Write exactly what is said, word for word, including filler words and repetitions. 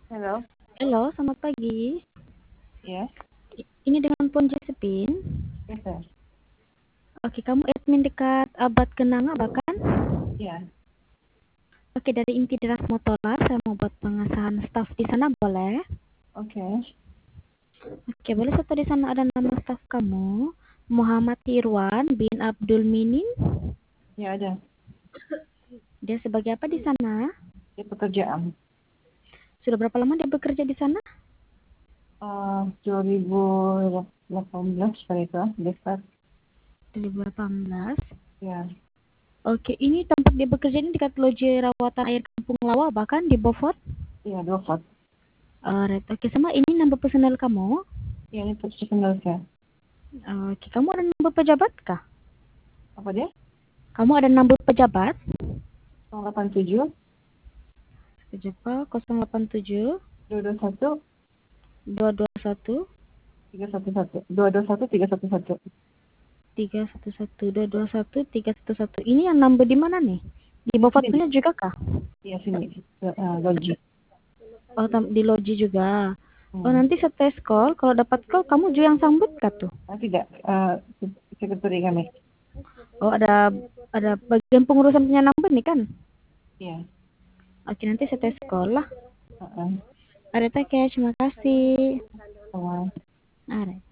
Halo, Halo, selamat pagi. yes, I- Ini dengan Pon Josephine. yes, sir. Oke, kamu admin dekat Abad Kenanga bahkan? Ya, Oke, dari Inti Deras Motolar, saya mau buat pengesahan staf di sana boleh? oke, Oke, boleh satu di sana ada nama staf kamu, Muhammad Irwan bin Abdul Minin. ya ada. Dia sebagai apa di sana? Di pekerjaan. Sudah berapa lama dia bekerja di sana? Uh, dua ribu delapan belas kali itu, dekat. dua ribu delapan belas. Ya, Oke, ini tempat dia bekerja ini dekat loji rawatan air Kampung Lawa bahkan di Beaufort. iya dua pot. Alright, oke, sama ini nama personel kamu. Ya, ini personal saya. Oke, kamu ada nomor pejabat kah? Apa dia? Kamu ada nomor pejabat? nol delapan tujuh, Pejabat nol delapan tujuh dua dua satu, dua dua satu tiga satu satu, dua dua satu, tiga satu satu. tiga satu satu dua dua satu tiga satu satu. Ini yang number di mana nih? Di Ini Beaufort sini, punya juga kah? iya sini, uh, logi. Oh, tam- di loji juga. Oh, Hmm. nanti saya tes call. Kalau dapat call, kamu juga yang sambut kah tuh? Ah, tidak, uh, sekretari kami. Oh, ada ada bagian pengurusan punya number nih kan? Iya, Oke, nanti saya tes call lah. uh, uh, Ada terima kasih. sama. Alright.